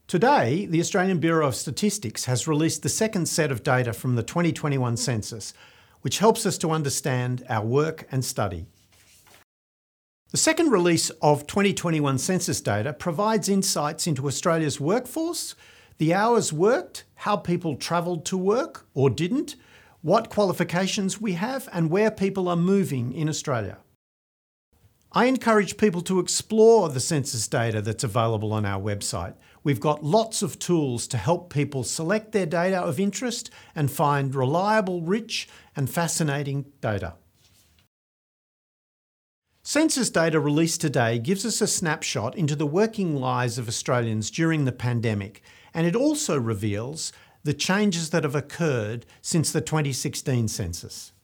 Today, the Australian Bureau of Statistics has released the second set of data from the 2021 census, which helps us to understand our work and study. The second release of 2021 census data provides insights into Australia's workforce, the hours worked, how people travelled to work or didn't, what qualifications we have, and where people are moving in Australia. I encourage people to explore the census data that's available on our website. We've got lots of tools to help people select their data of interest and find reliable, rich and fascinating data. Census data released today gives us a snapshot into the working lives of Australians during the pandemic, and it also reveals the changes that have occurred since the 2016 census.